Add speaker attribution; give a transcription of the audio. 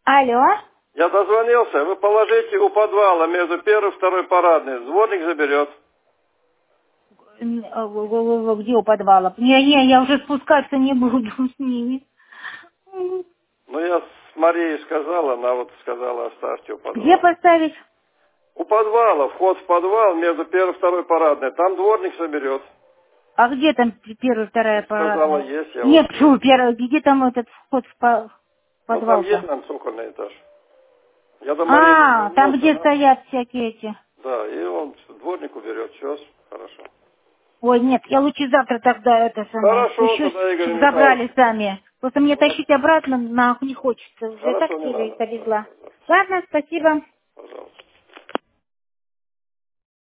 Speaker 1: Алло.
Speaker 2: Я дозвонился. Вы положите у подвала между первой и второй парадной. Дворник заберет.
Speaker 1: Где у подвала? Не, я уже спускаться не буду с ними.
Speaker 2: Ну, я с Марией сказала, она вот сказала, оставьте у
Speaker 1: Где
Speaker 2: подвала.
Speaker 1: поставить?
Speaker 2: У подвала, вход в подвал между первой и второй парадной. Там дворник соберет.
Speaker 1: А где там первая, вторая
Speaker 2: Сказала,
Speaker 1: парадная?
Speaker 2: есть, я
Speaker 1: Нет,
Speaker 2: вот...
Speaker 1: почему первая? Где там этот вход в
Speaker 2: Ну, там есть
Speaker 1: подвал-то?
Speaker 2: нам цокольный этаж. Я до Марии
Speaker 1: А, там
Speaker 2: дозвонился,
Speaker 1: где
Speaker 2: она...
Speaker 1: стоят всякие эти.
Speaker 2: Да, и он дворник уберет. Все, хорошо.
Speaker 1: Ой, нет, я лучше завтра тогда это самое
Speaker 2: Хорошо,
Speaker 1: спущусь,
Speaker 2: тогда, Игорь
Speaker 1: чтобы
Speaker 2: Михайлович.
Speaker 1: забрали сами. Просто мне
Speaker 2: Ну,
Speaker 1: тащить обратно не хочется. Уже так
Speaker 2: хорошо, не
Speaker 1: сильно
Speaker 2: надо.
Speaker 1: довезла.
Speaker 2: Хорошо, да.
Speaker 1: Ладно, спасибо.